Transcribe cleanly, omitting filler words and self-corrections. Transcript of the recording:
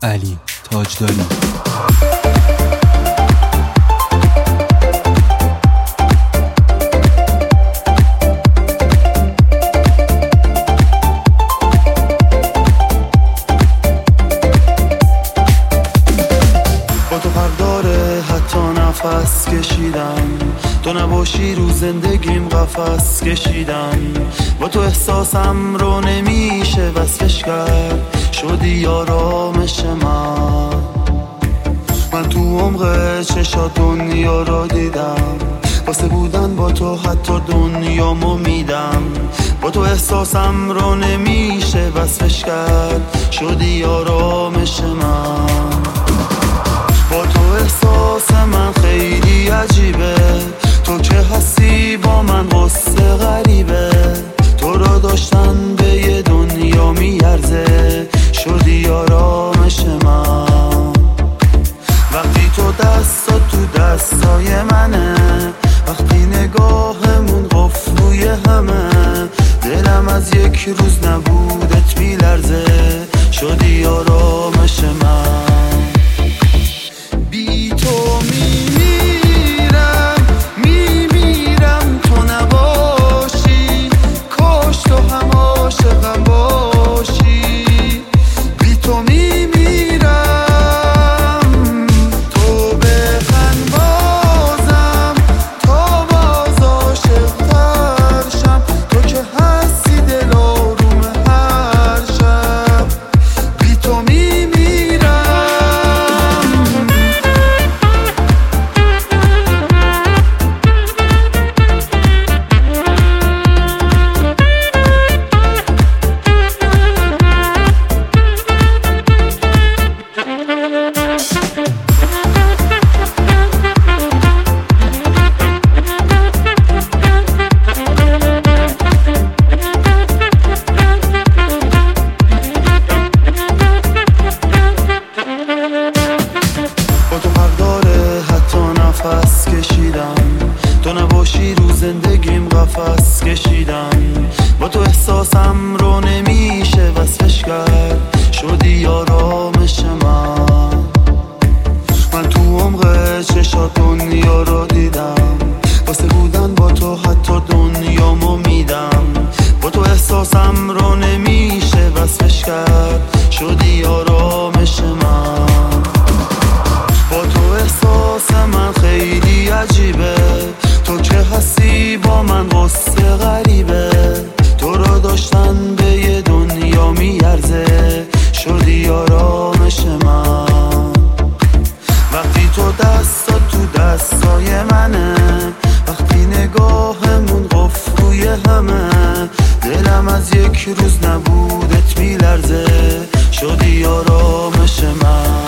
علی تاجداری. با تو پرداره حتی نفس کشیدم، تو نباشی رو زندگیم قفس کشیدم. با تو احساسم رو نمیشه وصفش کرد، شدی آرامش من تو عمق چشات دنیا را دیدم. واسه بودن با تو حتی دنیامو میدم. با تو احساسم رو نمیشه وصفش کرد، شدی آرامش من. با تو احساس من خیلی عجیبه، تو که هستی با من قصه غریبه. تو را داشتن به یه دنیا میارزه، شدی آرامش من. وقتی تو دستا تو دستای منه، وقتی نگاهمون قفل روی همه، دلم از یک روز نبودت میلرزه، شدی آرامش من. بی تو میمیرم تو نباشی، کاش تو هم عاشقم باشی. بی تو میمیرم، تو بخند بازم تا باز عاشق‌تر شم. تو که هستی دل آروم هر شب، بی تو میمیرم. با تو پرداره حتی نفس کشیدم، تو نباشی رو زندگیم قفس کشیدم. با تو احساسم رو نمیشه وصفش کرد، شدی آرامش من تو عمق چشات دنیا رو دیدم. واسه بودن با تو حتی دنیامو میدم. با تو احساسم رو نمیشه وصفش کرد، شدی آرامش من. با تو احساس من خیلی عجیبه، تو که هستی با من قصه غریبه. تو را داشتن به یه دنیا میارزه، شدی آرامش من. وقتی تو دستا تو دستای منه، وقتی نگاهمون قفل روی همه، دلم از یک روز نبودت میلرزه، شدی آرامش من.